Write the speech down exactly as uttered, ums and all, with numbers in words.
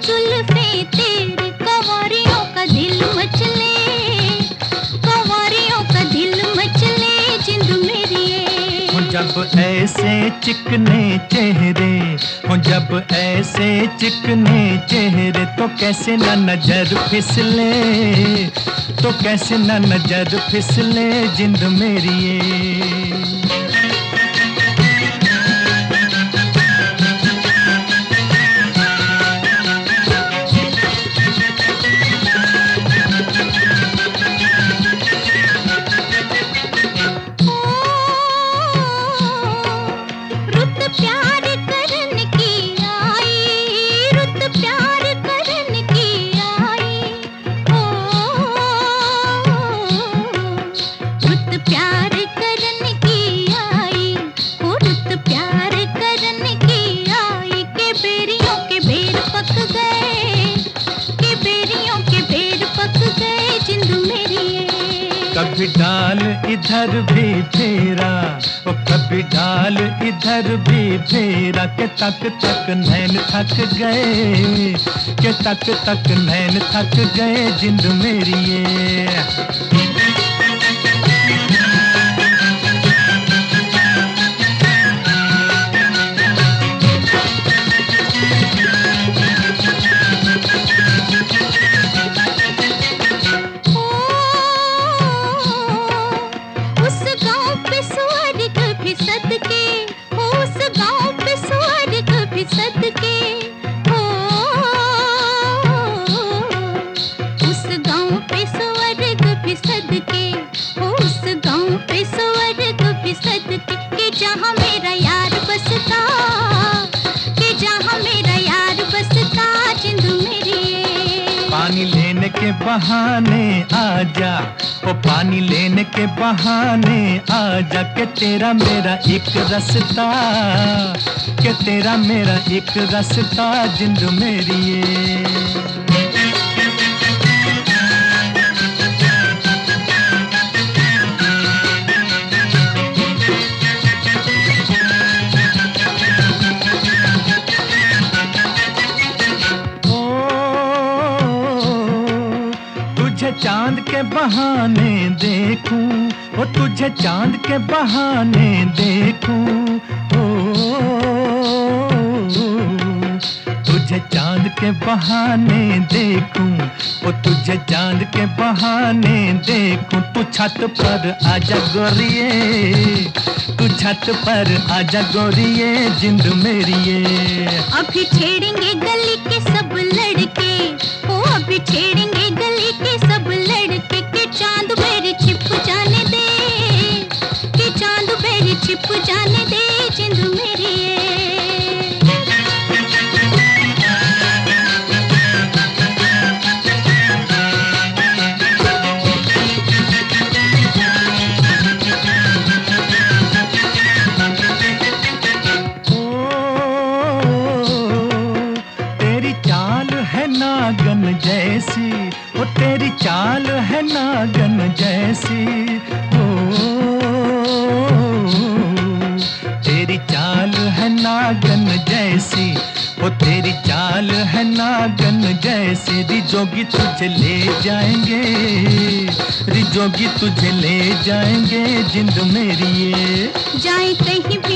जुल्फे तेरे कंवरियों का दिल मचले, कंवरियों का दिल मचले जिंद मेरी ये। हो जब ऐसे चिकने चेहरे, हो जब ऐसे चिकने चेहरे तो कैसे ना नजर फिसले, तो कैसे ना नजर फिसले जिंद मेरी ये। कभी डाल इधर भी फेरा, ओ कभी डाल इधर भी फेरा के तक तक नैन थक गए, के तक तक नैन थक गए जिंद मेरी ये। पानी लेने के बहाने आजा, ओ पानी लेने के बहाने आजा के तेरा मेरा एक रास्ता, के तेरा मेरा एक रास्ता जिंद मेरी ये। तुझे चांद के बहाने देखूं, ओ तुझे चांद के बहाने देखूं, ओ तुझे चांद के बहाने देखूं, ओ तुझे चांद के बहाने देखूं। तू छत पर आजा गोरिये, तू छत पर आजा गोरिये जिंद मेरी ये। अभी छेड़ेंगे गली के सब लड़के, ओ अभी छेड़ेंगे गली के सब लड़के के चांद मेरे छिप जाने दे, के चांद मेरे छिप जाने दे जिंद मेरी ये। नागन जैसी, ओ तेरी चाल है नागन जैसी, ओ तेरी चाल है नागन जैसी, ओ तेरी चाल है नागन जैसी। रिजोगी तुझे ले जाएंगे, रिजोगी तुझे ले जाएंगे जिंद मेरी ये। जाए कहीं भी